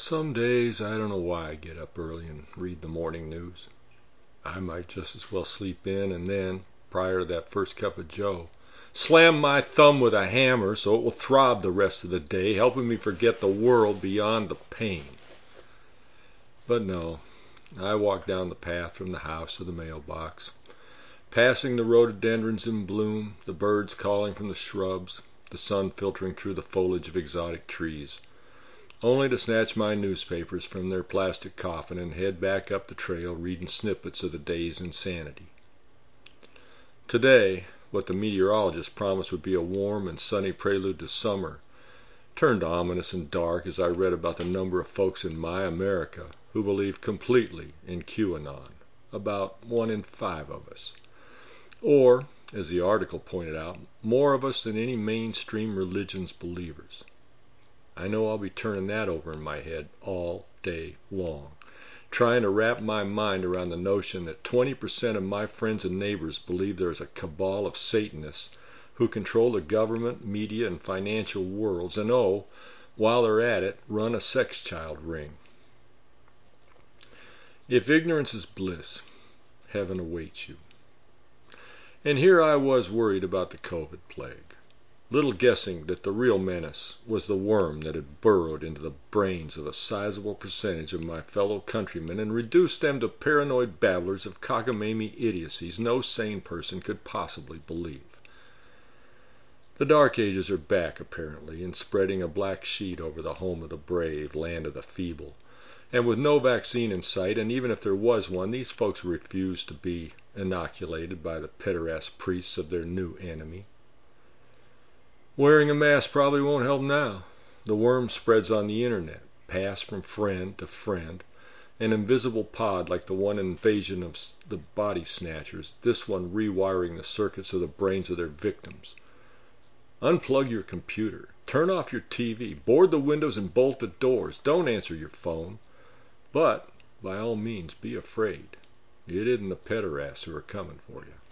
Some days I don't know why I get up early and read the morning news. I might just as well sleep in and then, prior to that first cup of joe, slam my thumb with a hammer so it will throb the rest of the day, helping me forget the world beyond the pain. But no, I walk down the path from the house to the mailbox, passing the rhododendrons in bloom, the birds calling from the shrubs, the sun filtering through the foliage of exotic trees, only to snatch my newspapers from their plastic coffin and head back up the trail reading snippets of the day's insanity. Today, what the meteorologist promised would be a warm and sunny prelude to summer turned ominous and dark as I read about the number of folks in my America who believe completely in QAnon, about 1 in 5 of us. Or, as the article pointed out, more of us than any mainstream religion's believers. I know I'll be turning that over in my head all day long, trying to wrap my mind around the notion that 20% of my friends and neighbors believe there is a cabal of Satanists who control the government, media, and financial worlds, and while they're at it, run a sex child ring. If ignorance is bliss, heaven awaits you. And here I was worried about the COVID plague, little guessing that the real menace was the worm that had burrowed into the brains of a sizable percentage of my fellow countrymen and reduced them to paranoid babblers of cockamamie idiocies no sane person could possibly believe. The Dark Ages are back, apparently, and spreading a black sheet over the home of the brave, land of the feeble. And with no vaccine in sight, and even if there was one, these folks refuse to be inoculated by the pederast priests of their new enemy. Wearing a mask probably won't help now. The worm spreads on the internet, passed from friend to friend, an invisible pod like the one in Invasion of the Body Snatchers, this one rewiring the circuits of the brains of their victims. Unplug your computer, turn off your TV, board the windows and bolt the doors. Don't answer your phone. But, by all means, be afraid. It isn't the pederasts who are coming for you.